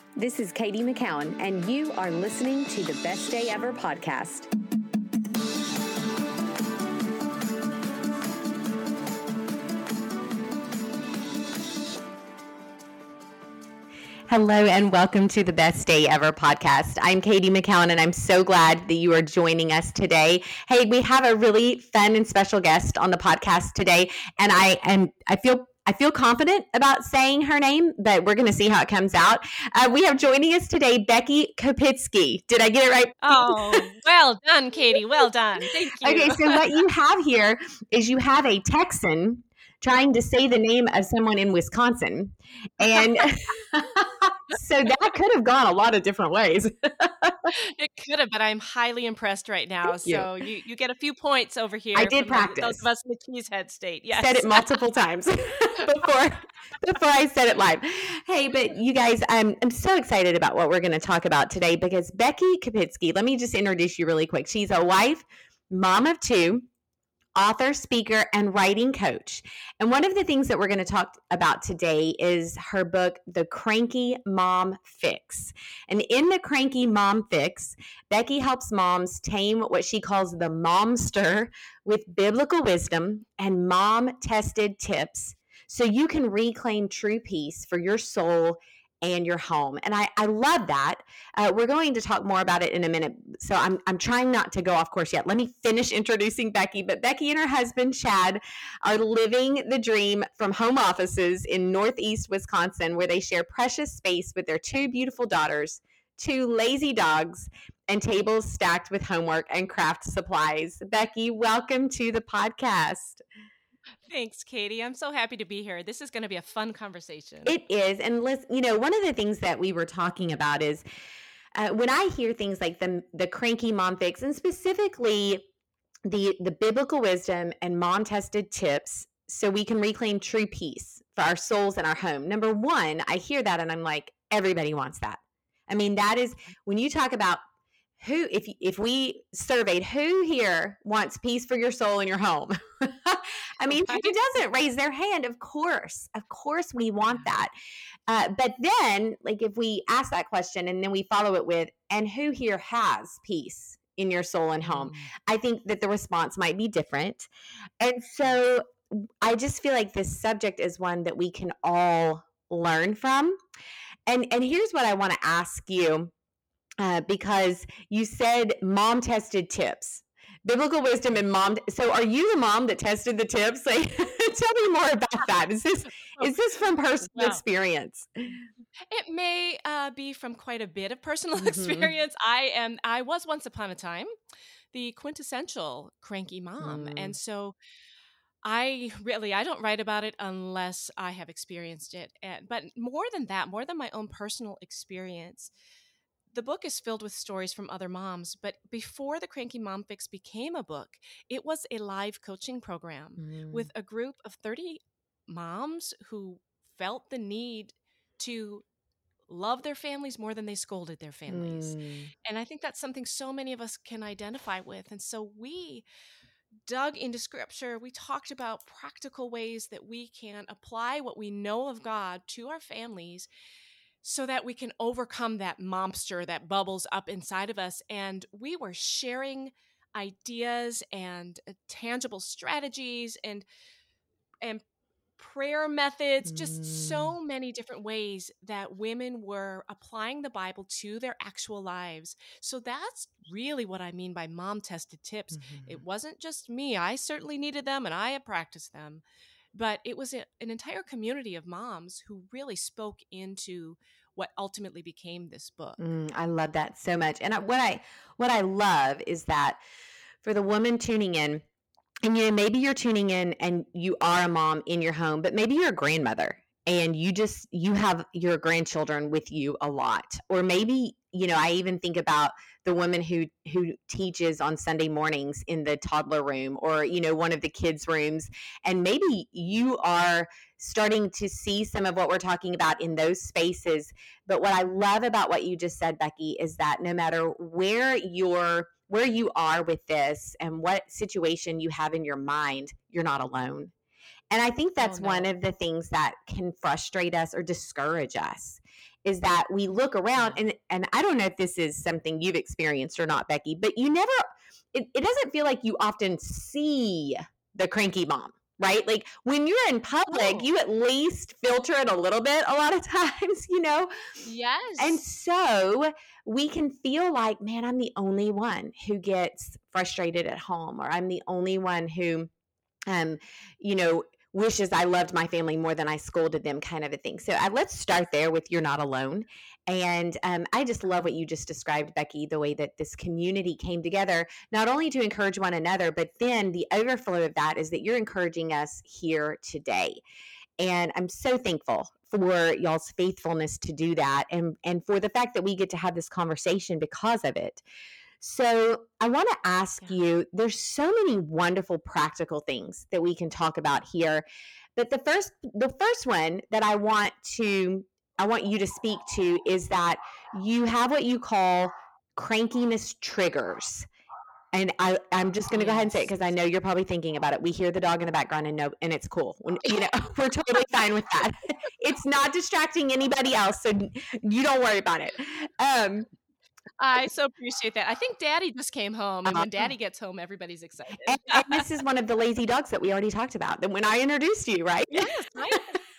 This is Katie McCowan, and you are listening to the Best Day Ever podcast. Hello and welcome to the Best Day Ever podcast. I'm Katie McCowan and I'm so glad that you are joining us today. Hey, we have a really fun and special guest on the podcast today, and I feel confident about saying her name, but we're going to see how it comes out. We have joining us today Becky Kopitsky. Did I get it right? Oh, well done, Katie. Well done. Thank you. Okay, so what you have here is you have a Texan trying to say the name of someone in Wisconsin. And so that could have gone a lot of different ways. It could have, but I'm highly impressed right now. So you get a few points over here. I did practice. Those of us in the Cheesehead state. Yes. Said it multiple times before I said it live. Hey, but you guys, I'm so excited about what we're going to talk about today because Becky Kopitsky, let me just introduce you really quick. She's a wife, mom of two, author, speaker, and writing coach. And one of the things that we're going to talk about today is her book, The Cranky Mom Fix. And in The Cranky Mom Fix, Becky helps moms tame what she calls the momster with biblical wisdom and mom-tested tips so you can reclaim true peace for your soul and your home. And I love that. We're going to talk more about it in a minute. So I'm trying not to go off course yet. Let me finish introducing Becky. But Becky and her husband, Chad, are living the dream from home offices in Northeast Wisconsin, where they share precious space with their two beautiful daughters, two lazy dogs, and tables stacked with homework and craft supplies. Becky, welcome to the podcast. Thanks, Katie. I'm so happy to be here. This is going to be a fun conversation. It is. And listen, one of the things that we were talking about is when I hear things like the cranky mom fix, and specifically the biblical wisdom and mom-tested tips so we can reclaim true peace for our souls and our home. Number one, I hear that and I'm like, everybody wants that. I mean, that is when you talk about who, if we surveyed who here wants peace for your soul and your home. I mean, who doesn't raise their hand? Of course we want that. But then, like, if we ask that question and then we follow it with, and who here has peace in your soul and home? I think that the response might be different. And so I just feel like this subject is one that we can all learn from. And here's what I want to ask you, because you said mom-tested tips. Biblical wisdom and mom. So are you the mom that tested the tips? Like, tell me more about that. Is this from personal experience? It may be from quite a bit of personal experience. I was once upon a time the quintessential cranky mom. And so I don't write about it unless I have experienced it. But more than that, more than my own personal experience, the book is filled with stories from other moms, but before The Cranky Mom Fix became a book, it was a live coaching program with a group of 30 moms who felt the need to love their families more than they scolded their families. And I think that's something so many of us can identify with. And so we dug into scripture. We talked about practical ways that we can apply what we know of God to our families so that we can overcome that monster that bubbles up inside of us. And we were sharing ideas and tangible strategies and prayer methods, just so many different ways that women were applying the Bible to their actual lives. So that's really what I mean by mom-tested tips. It wasn't just me. I certainly needed them and I have practiced them. But it was an entire community of moms who really spoke into what ultimately became this book. I love that so much. And what I love is that for the woman tuning in, and maybe you're tuning in and you are a mom in your home, but maybe you're a grandmother and you have your grandchildren with you a lot. Or maybe, I even think about the woman who teaches on Sunday mornings in the toddler room or, one of the kids' rooms. And maybe you are starting to see some of what we're talking about in those spaces. But what I love about what you just said, Becky, is that no matter where you are with this and what situation you have in your mind, you're not alone. And I think that's one of the things that can frustrate us or discourage us is that we look around, and I don't know if this is something you've experienced or not, Becky, but you never, it doesn't feel like you often see the cranky mom, right? Like when you're in public, Oh, you at least filter it a little bit a lot of times, And yes. so we can feel like, man, I'm the only one who gets frustrated at home, or I'm the only one who um, you know, wishes I loved my family more than I scolded them, kind of a thing. So let's start there with you're not alone. And I just love what you just described, Becky, the way that this community came together, not only to encourage one another, but then the overflow of that is that you're encouraging us here today. And I'm so thankful for y'all's faithfulness to do that, and for the fact that we get to have this conversation because of it. So I want to ask Yeah. you, there's so many wonderful practical things that we can talk about here. But the first one that I want you to speak to is that you have what you call crankiness triggers. And I'm just going to go ahead and say it Yes. because I know you're probably thinking about it. We hear the dog in the background, and it's cool. We're totally fine with that. It's not distracting anybody else, so you don't worry about it. Um, I so appreciate that. I think Daddy just came home, and when uh, Daddy gets home, everybody's excited. and this is one of the lazy dogs that we already talked about. That when I introduced you, right? Yes, right?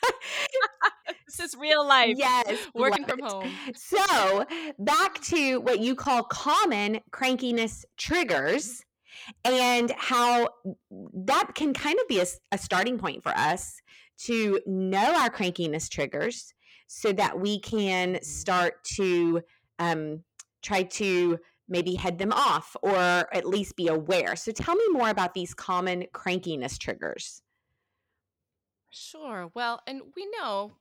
This is real life, Yes, love working from it. home. So back to what you call common crankiness triggers, and how that can kind of be a starting point for us to know our crankiness triggers so that we can start to try to maybe head them off or at least be aware. So tell me more about these common crankiness triggers. Sure. Well, and we know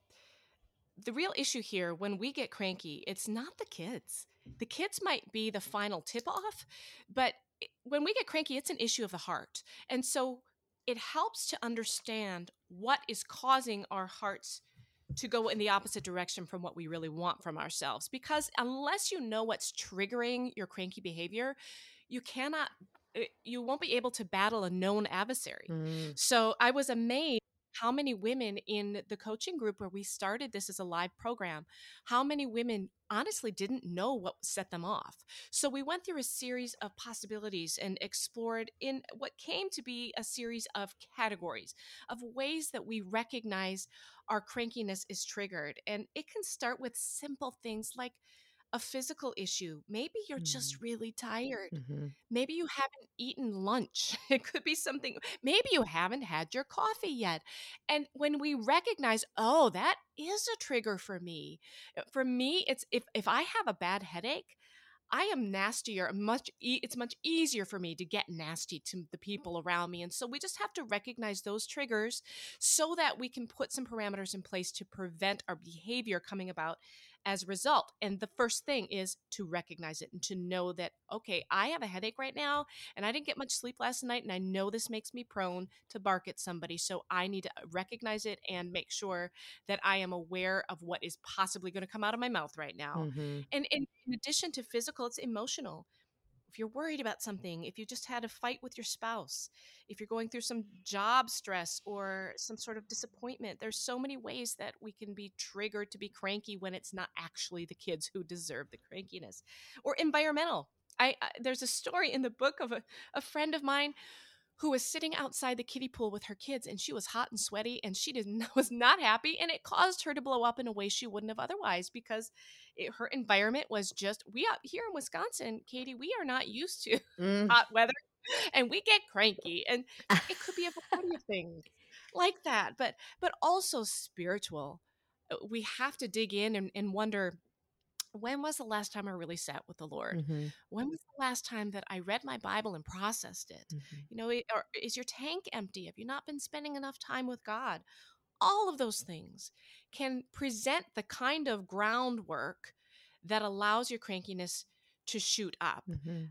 the real issue here when we get cranky, it's not the kids. The kids might be the final tip off, but when we get cranky, it's an issue of the heart. And so it helps to understand what is causing our hearts to go in the opposite direction from what we really want from ourselves. Because unless you know what's triggering your cranky behavior, you cannot, you won't be able to battle a known adversary. Mm. So I was amazed how many women in the coaching group where we started this as a live program, how many women honestly didn't know what set them off. So we went through a series of possibilities and explored in what came to be a series of categories of ways that we recognize our crankiness is triggered. And it can start with simple things like a physical issue. Maybe you're just really tired. Mm-hmm. Maybe you haven't eaten lunch. It could be something, maybe you haven't had your coffee yet. And when we recognize, oh, that is a trigger for me. For me, it's if I have a bad headache, I am nastier, it's much easier for me to get nasty to the people around me. And so we just have to recognize those triggers so that we can put some parameters in place to prevent our behavior coming about as a result. And the first thing is to recognize it and to know that, okay, I have a headache right now and I didn't get much sleep last night. And I know this makes me prone to bark at somebody. So I need to recognize it and make sure that I am aware of what is possibly going to come out of my mouth right now. Mm-hmm. And in addition to physical, it's emotional. If you're worried about something, if you just had a fight with your spouse, if you're going through some job stress or some sort of disappointment, there's so many ways that we can be triggered to be cranky when it's not actually the kids who deserve the crankiness. Or environmental. There's a story in the book of a friend of mine who was sitting outside the kiddie pool with her kids, and she was hot and sweaty and she was not happy, and it caused her to blow up in a way she wouldn't have otherwise because her environment was just, we out here in Wisconsin, Katie, we are not used to Mm. hot weather and we get cranky, and it could be a variety of things like that, but also spiritual. We have to dig in and wonder, when was the last time I really sat with the Lord? Mm-hmm. When was the last time that I read my Bible and processed it? Mm-hmm. Or is your tank empty? Have you not been spending enough time with God? All of those things can present the kind of groundwork that allows your crankiness to shoot up. Mm-hmm.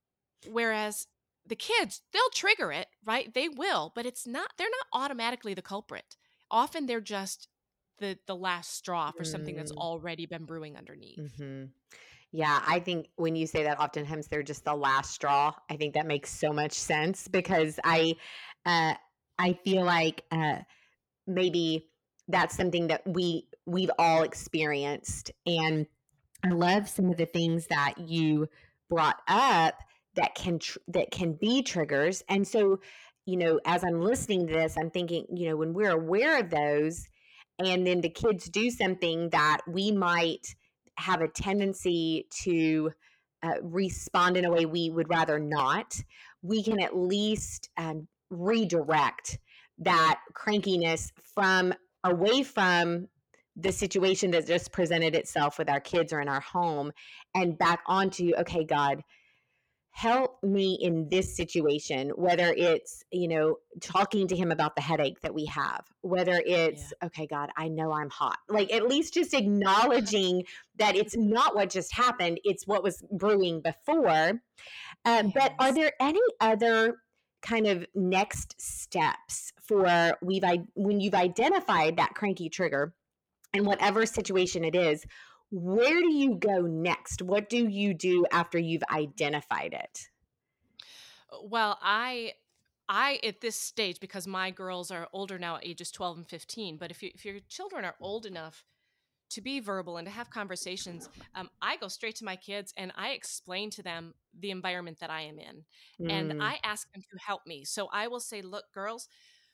Whereas the kids, they'll trigger it, right? They will, but they're not automatically the culprit. Often they're just the last straw for something that's already been brewing underneath. Mm-hmm. Yeah, I think when you say that, oftentimes they're just the last straw. I think that makes so much sense because uh, I feel like maybe that's something that we've all experienced. And I love some of the things that you brought up that can be triggers. And so, as I'm listening to this, I'm thinking, when we're aware of those, and then the kids do something that we might have a tendency to respond in a way we would rather not, we can at least redirect that crankiness from away from the situation that just presented itself with our kids or in our home, and back onto, okay, God, help me in this situation, whether it's, talking to him about the headache that we have, whether Yeah. it's, okay, God, I know I'm hot. Like, at least just acknowledging that it's not what just happened, it's what was brewing before. But are Yes. there any other kind of next steps for when you've identified that cranky trigger in whatever situation it is? Where do you go next? What do you do after you've identified it? Well, I at this stage, because my girls are older now, ages 12 and 15, but if your children are old enough to be verbal and to have conversations, I go straight to my kids and I explain to them the environment that I am in. And Mm, I ask them to help me. So I will say, look, girls,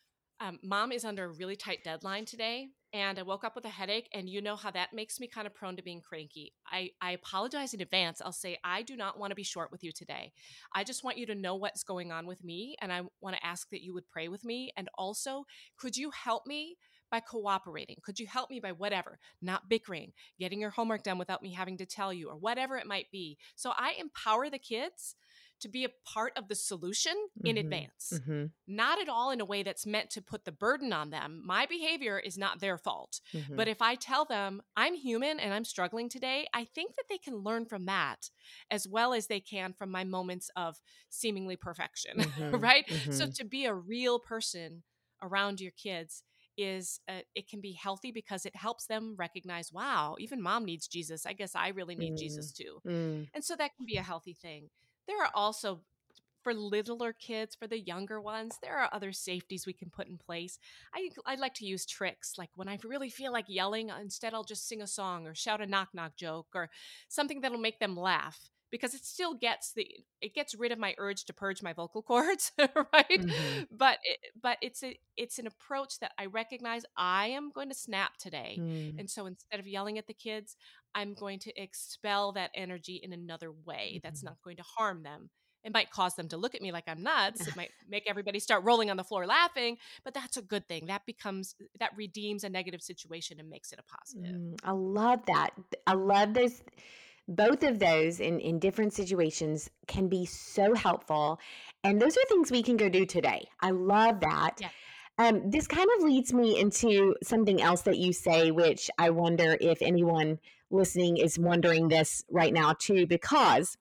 mom is under a really tight deadline today. And I woke up with a headache, and you know how that makes me kind of prone to being cranky. I apologize in advance. I'll say, I do not want to be short with you today. I just want you to know what's going on with me. And I want to ask that you would pray with me. And also, could you help me by cooperating? Could you help me by whatever, not bickering, getting your homework done without me having to tell you, or whatever it might be? So I empower the kids to be a part of the solution in mm-hmm, advance, mm-hmm, not at all in a way that's meant to put the burden on them. My behavior is not their fault. mm-hmm, But if I tell them I'm human and I'm struggling today, I think that they can learn from that as well as they can from my moments of seemingly perfection, mm-hmm, right? So mm-hmm, to be a real person around your kids is it can be healthy because it helps them recognize, wow, even mom needs Jesus. I guess I really need Jesus too. mm-hmm, And so that can be a healthy thing. There are also, for littler kids, for the younger ones, there are other safeties we can put in place. I like to use tricks. Like when I really feel like yelling, instead I'll just sing a song or shout a knock knock joke or something that'll make them laugh, because it still it gets rid of my urge to purge my vocal cords, right? mm-hmm, But it's an approach that I recognize I am going to snap today. mm-hmm, And so instead of yelling at the kids, I'm going to expel that energy in another way that's mm-hmm. not going to harm them. It might cause them to look at me like I'm nuts. It might make everybody start rolling on the floor laughing, but that's a good thing. That redeems a negative situation and makes it a positive. I love that. I love those. Both of those in different situations can be so helpful. And those are things we can go do today. I love that. Yeah. This kind of leads me into something else that you say, which I wonder if anyone listening is wondering this right now too, because,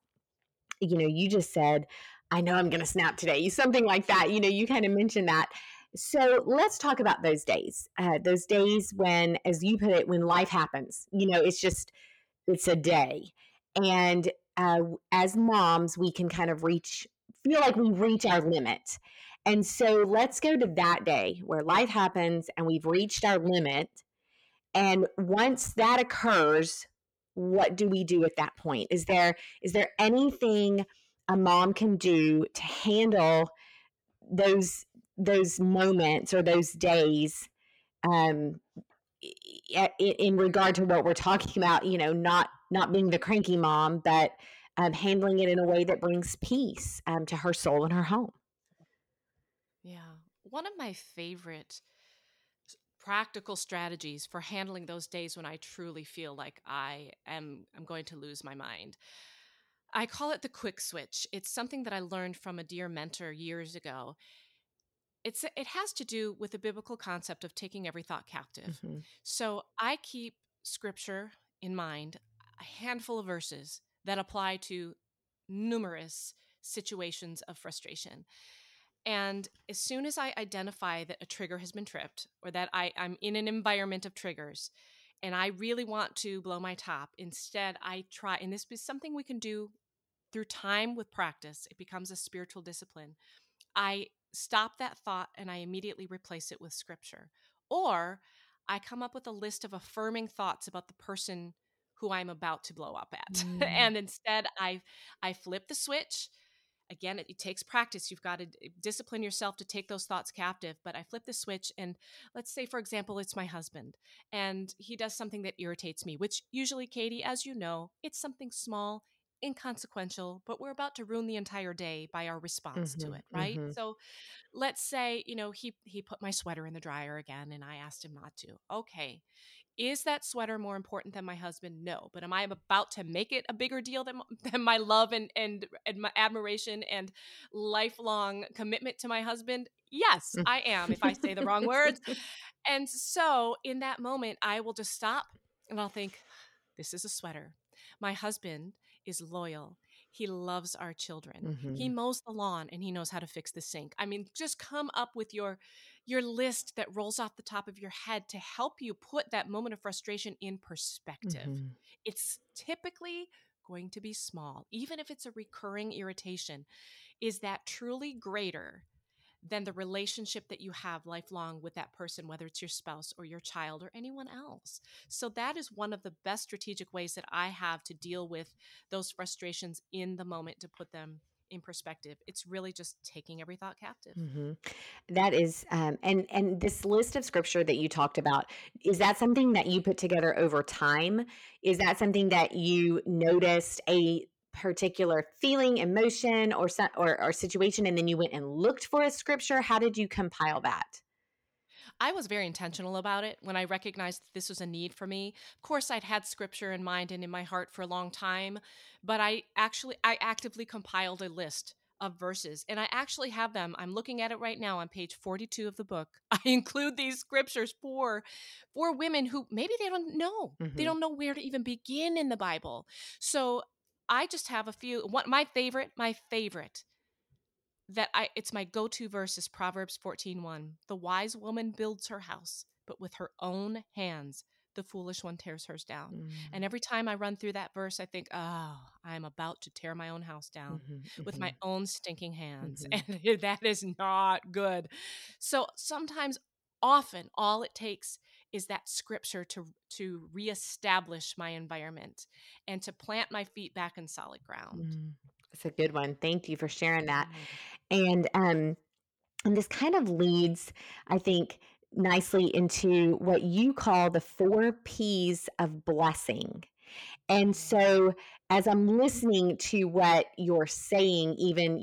you just said, I know I'm going to snap today, something like that. You kind of mentioned that. So let's talk about those days when, as you put it, when life happens, it's a day. And as moms, we can kind of feel like we reach our limit. And so let's go to that day where life happens and we've reached our limit. And once that occurs, what do we do at that point? Is there anything a mom can do to handle those those moments or those days, um, in regard to what we're talking about, not being the cranky mom, but handling it in a way that brings peace to her soul and her home. Yeah. One of my favorite practical strategies for handling those days when I truly feel like I'm going to lose my mind. I call it the quick switch. It's something that I learned from a dear mentor years ago. It has to do with the biblical concept of taking every thought captive. Hmm. So I keep scripture in mind, a handful of verses that apply to numerous situations of frustration. And as soon as I identify that a trigger has been tripped, or that I'm in an environment of triggers and I really want to blow my top, instead I try, and this is something we can do through time with practice, it becomes a spiritual discipline. I stop that thought and I immediately replace it with scripture. Or I come up with a list of affirming thoughts about the person who I'm about to blow up at. Mm. And instead I flip the switch. Again, it takes practice. You've got to discipline yourself to take those thoughts captive. But I flip the switch, and let's say, for example, it's my husband, and he does something that irritates me, which usually, Katie, as you know, it's something small, inconsequential, but we're about to ruin the entire day by our response to Mhm, it, right? mhm. So let's say, he put my sweater in the dryer again, and I asked him not to. Okay, is that sweater more important than my husband? No. But am I about to make it a bigger deal than my love and my admiration and lifelong commitment to my husband? Yes, Mm. I am, if I say the wrong words. And so in that moment, I will just stop and I'll think, this is a sweater. My husband is loyal. He loves our children. He Mhm, mows the lawn and he knows how to fix the sink. I mean, just come up with your list that rolls off the top of your head to help you put that moment of frustration in perspective. mhm. It's typically going to be small, even if it's a recurring irritation. Is that truly greater than the relationship that you have lifelong with that person, whether it's your spouse or your child or anyone else? So, that is one of the best strategic ways that I have to deal with those frustrations in the moment to put them in perspective. It's really just taking every thought captive. Mhm. That is, and this list of scripture that you talked about, is that something that you put together over time? Is that something that you noticed a particular feeling, emotion, or situation, and then you went and looked for a scripture? How did you compile that? I was very intentional about it when I recognized that this was a need for me. Of course, I'd had scripture in mind and in my heart for a long time, but I actively compiled a list of verses and I actually have them. I'm looking at it right now on page 42 of the book. I include these scriptures for women who maybe they don't know. They Mhm. don't know where to even begin in the Bible. So I just have a few. My favorite that I it's my go-to verse is Proverbs 14:1. The wise woman builds her house, but with her own hands the foolish one tears hers down. And Mm. every time I run through that verse, I think, oh, I'm about to tear my own house down Mhm, with my mhm, own stinking hands. mhm, And that is not good. So sometimes, often, all it takes is that scripture to reestablish my environment and to plant my feet back in solid ground. mm. That's a good one. Thank you for sharing that. Yeah. And this kind of leads, I think, nicely into what you call the 4 P's of blessing. And Yeah. so as I'm listening to what you're saying, even,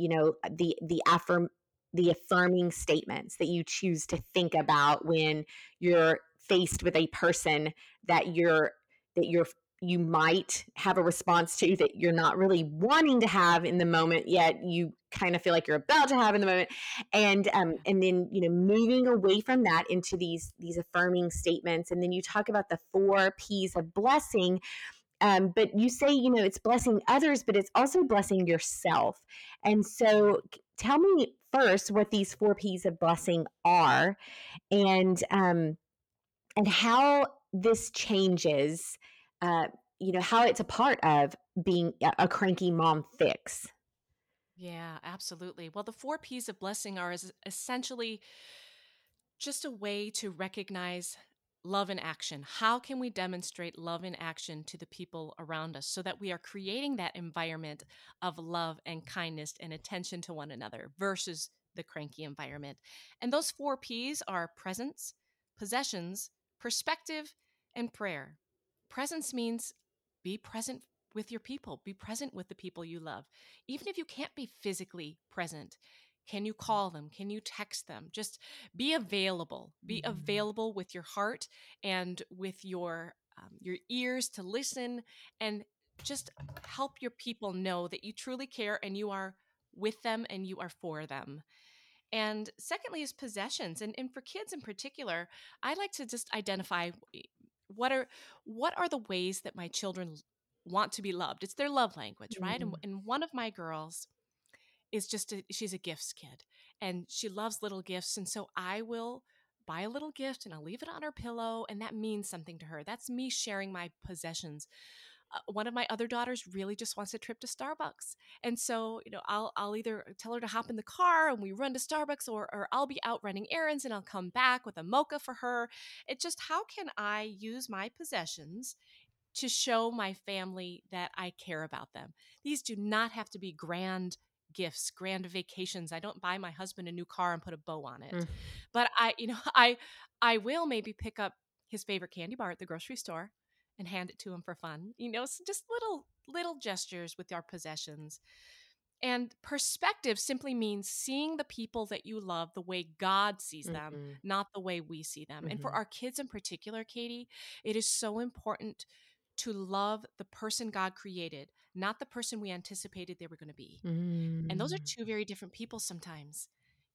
the affirming statements that you choose to think about when you're faced with a person that you might have a response to that you're not really wanting to have in the moment, yet you kind of feel like you're about to have in the moment, and then moving away from that into these affirming statements, and then you talk about the 4 P's of blessing, but you say, it's blessing others, but it's also blessing yourself. And Yeah. so tell me first what these 4 P's of blessing are, and how this changes, uh, how it's a part of being a cranky mom fix. Yeah, absolutely. Well, the 4 P's of blessing are essentially just a way to recognize love in action. How can we demonstrate love in action to the people around us so that we are creating that environment of love and kindness and attention to one another versus the cranky environment? And those 4 P's are presence, possessions, perspective, and prayer. Presence means be present with your people, be present with the people you love. Even if you can't be physically present, can you call them? Can you text them? Just be available. Be Mhm. available with your heart and with your ears to listen, and just help your people know that you truly care and you are with them and you are for them. And secondly is possessions. And for kids in particular, I like to just identify what are what are the ways that my children want to be loved. It's their love language, right? And, Mm. and one of my girls is she's a gifts kid and she loves little gifts. And so I will buy a little gift and I'll leave it on her pillow. And that means something to her. That's me sharing my possessions. One of my other daughters really just wants a trip to Starbucks. And so, I'll either tell her to hop in the car and we run to Starbucks, or I'll be out running errands and I'll come back with a mocha for her. It's just, how can I use my possessions to show my family that I care about them? These do not have to be grand gifts, grand vacations. I don't buy my husband a new car and put a bow on it. Mm. But I will maybe pick up his favorite candy bar at the grocery store and hand it to him for fun. So just little gestures with our possessions. And perspective simply means seeing the people that you love the way God sees them, Mhm. not the way we see them. And for Mhm. our kids in particular, Katie, it is so important to love the person God created, not the person we anticipated they were going to be. And those are Mm. two very different people sometimes.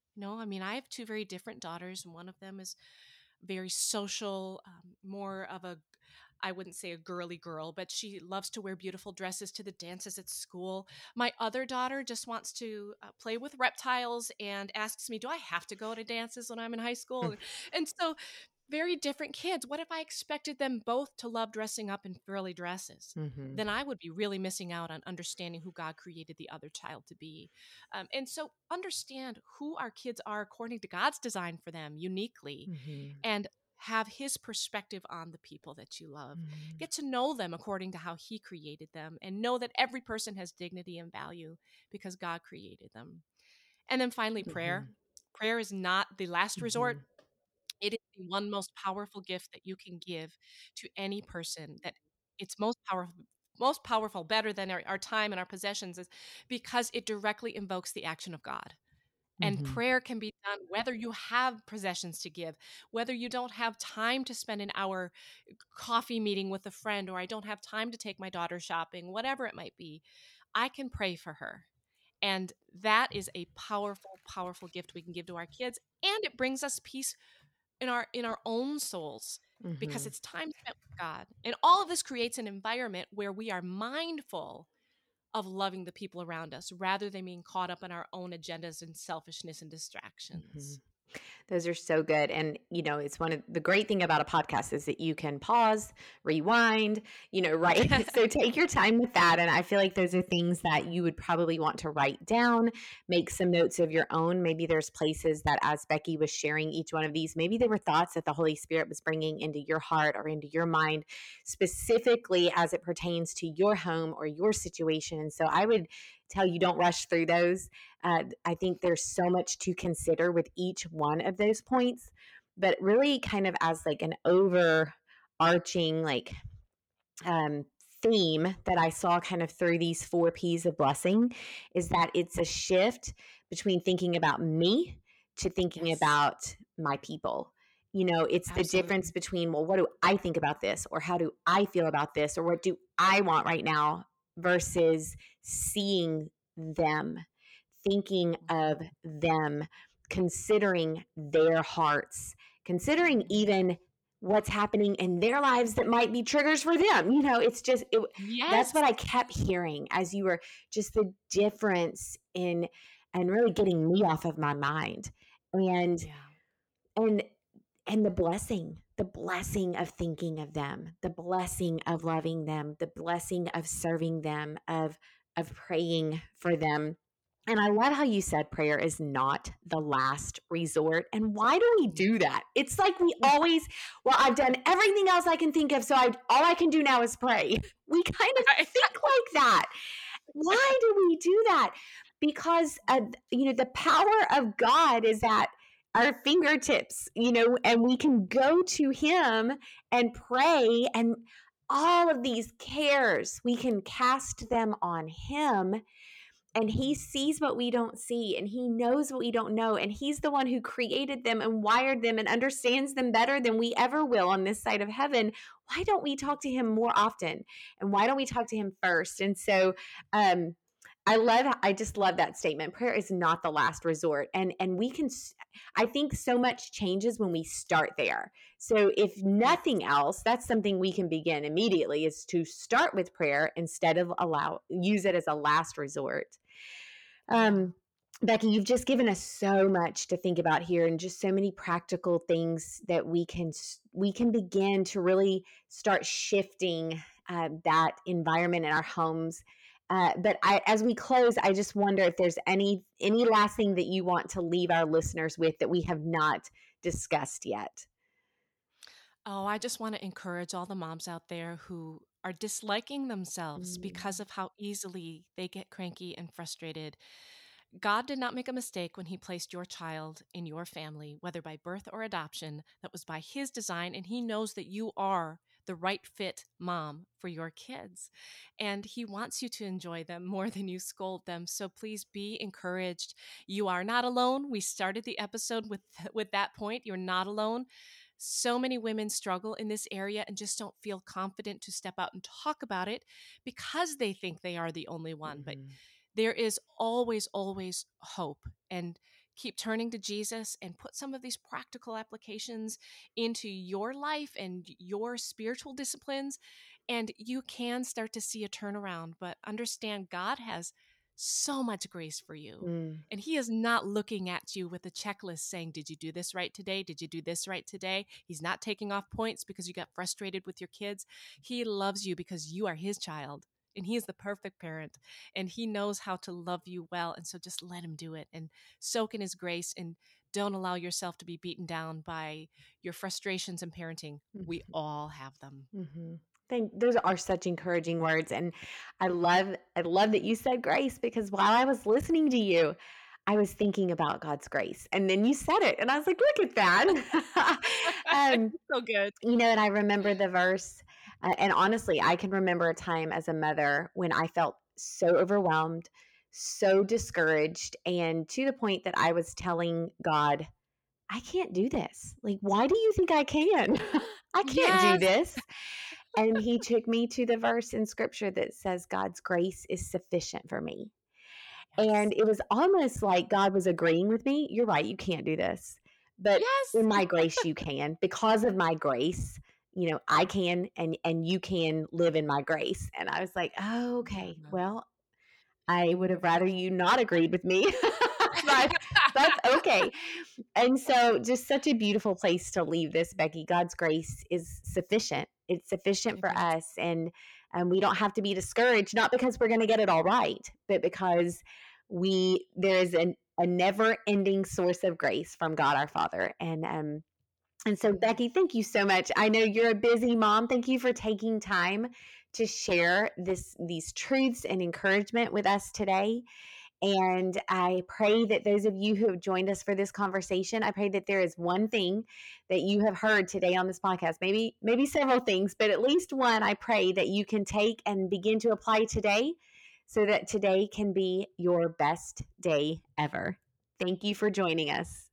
I have two very different daughters, and one of them is very social, more of a, I wouldn't say a girly girl, but she loves to wear beautiful dresses to the dances at school. My other daughter just wants to play with reptiles and asks me, do I have to go to dances when I'm in high school? And so, very different kids. What if I expected them both to love dressing up in frilly dresses? Mhm. Then I would be really missing out on understanding who God created the other child to be. And so, understand who our kids are according to God's design for them uniquely, Mhm. and have his perspective on the people that you love. Mhm. Get to know them according to how he created them, and know that every person has dignity and value because God created them. And then finally, prayer. Mhm. Prayer is not the last resort. Mhm. It is the one most powerful gift that you can give to any person. That it's most powerful, better than our time and our possessions, is because it directly invokes the action of God. And Mhm. prayer can be done whether you have possessions to give, whether you don't have time to spend an hour coffee meeting with a friend, or I don't have time to take my daughter shopping, whatever it might be. I can pray for her. And that is a powerful, powerful gift we can give to our kids. And it brings us peace in our own souls, because Mhm. it's time spent with God. And all of this creates an environment where we are mindful of loving the people around us rather than being caught up in our own agendas and selfishness and Mhm. distractions. Those are so good. And, it's one of the great thing about a podcast is that you can pause, rewind, right? So take your time with that. And I feel like those are things that you would probably want to write down, make some notes of your own. Maybe there's places that, as Becky was sharing each one of these, maybe they were thoughts that the Holy Spirit was bringing into your heart or into your mind, specifically as it pertains to your home or your situation. And so I would tell you, don't rush through those. I think there's so much to consider with each one of those points, but really kind of as like an overarching um, theme that I saw kind of through these 4 P's of blessing is that it's a shift between thinking about me to thinking Yes, about my people. It's the difference absolutely. between, well, what do I think about this? Or how do I feel about this? Or what do I want right now? Versus seeing them, thinking of Mhm. them, considering their hearts, considering Mhm. even what's happening in their lives that might be triggers for them. It's just that's Yes. what I kept hearing as you were just the difference in and really getting me off of my mind. And Yeah. and and the blessing of thinking of them, the blessing of loving them, the blessing of serving them, of praying for them. And I love how you said prayer is not the last resort. And why do we do that? It's like we always, well, I've done everything else I can think of, so all I can do now is pray. We kind of Right. think like that. Why do we do that? Because the power of God is at our fingertips, and we can go to Him and pray, and all of these cares, we can cast them on Him, and He sees what we don't see, and He knows what we don't know, and He's the one who created them and wired them and understands them better than we ever will on this side of heaven. Why don't we talk to Him more often? And why don't we talk to Him first? And so, um, I just love that statement. Prayer is not the last resort. And we can, I think so much changes when we start there. So if Yes. nothing else, that's something we can begin immediately, is to start with prayer instead of use it as a last resort. Yeah. Um, Becky, you've just given us so much to think about here, and just so many practical things that we can begin to really start shifting that environment in our homes. But as we close, I just wonder if there's any last thing that you want to leave our listeners with that we have not discussed yet. Oh, I just want to encourage all the moms out there who are disliking themselves because Mm. of how easily they get cranky and frustrated. God did not make a mistake when He placed your child in your family, whether by birth or adoption. That was by His design, and He knows that you are the right fit mom for your kids. And He wants you to enjoy them more than you scold them. So please be encouraged. You are not alone. We started the episode with that point. You're not alone. So many women struggle in this area and just don't feel confident to step out and talk about it because they think they are the only one. But Mhm. there is always, always hope. And keep turning to Jesus and put some of these practical applications into your life and your spiritual disciplines. And you can start to see a turnaround. But understand God has so much grace for you. Mm. And He is not looking at you with a checklist saying, did you do this right today? Did you do this right today? He's not taking off points because you got frustrated with your kids. He loves you because you are His child. And He is the perfect parent, and He knows how to love you well. And so just let Him do it and soak in His grace, and don't allow yourself to be beaten down by your frustrations in parenting. We all have them. Mm-hmm. Those are such encouraging words, and I love that you said grace, because while I was listening to you, I was thinking about God's grace, and then you said it, and I was like, "Look at that!" um, So good. and I remember the verse, and honestly, I can remember a time as a mother when I felt so overwhelmed, so discouraged, and to the point that I was telling God, "I can't do this. Like, why do you think I can? I can't do Yes. this." And He took me to the verse in scripture that says God's grace is sufficient for me. Yes. And it was almost like God was agreeing with me. You're right, you can't do this. But Yes. in my grace you can. Because of my grace, I can, and you can live in my grace. And I was like, "Oh, okay. Yeah. Well, I would have rather you not agreed with me." But that's okay. And so, just such a beautiful place to leave this, Becky. God's grace is sufficient. It's sufficient It for is. us. And we don't have to be discouraged, not because we're going to get it all right, but because there is a never ending source of grace from God our Father. And so, Becky, thank you so much. I know you're a busy mom. Thank you for taking time to share these truths and encouragement with us today. And I pray that those of you who have joined us for this conversation, I pray that there is one thing that you have heard today on this podcast, maybe several things, but at least one, I pray that you can take and begin to apply today, so that today can be your best day ever. Thank you for joining us.